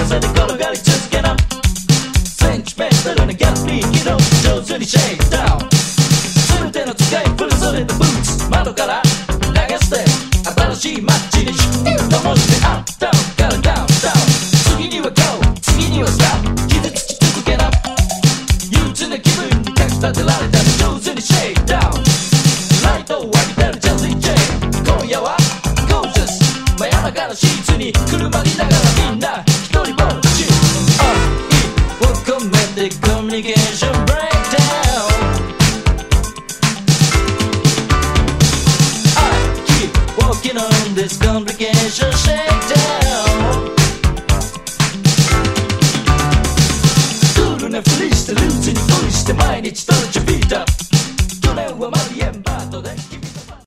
せて転がり続けなセンチメンタルなギャップリー機能上手にシェイクダウン全ての使い古それたブーツ窓から流して新しい街に灯してアップダウンからダウンダウン次には GO 次にはスタップ傷つき続けな憂鬱な気分にかき立てられたら上手にシェイクダウンライトを浴びてるジャズイ J 今夜はゴージャス真夜中のシーツに車にながらみんな一人ぼっち愛を込めてコミュニケーションブレイクダウンI keep walking on this complication shape